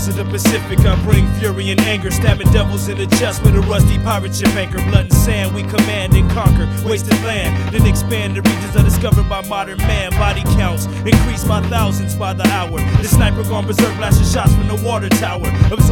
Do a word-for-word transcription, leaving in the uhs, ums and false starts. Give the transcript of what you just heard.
Isles of the Pacific, I bring fury and anger, stabbing devils in the chest with a rusty pirate ship anchor. Blood and sand, we command and conquer wasted land, then expand the regions undiscovered by modern man. Body counts increase by thousands by the hour. The sniper gone berserk, blasting shots from the water tower. Absorb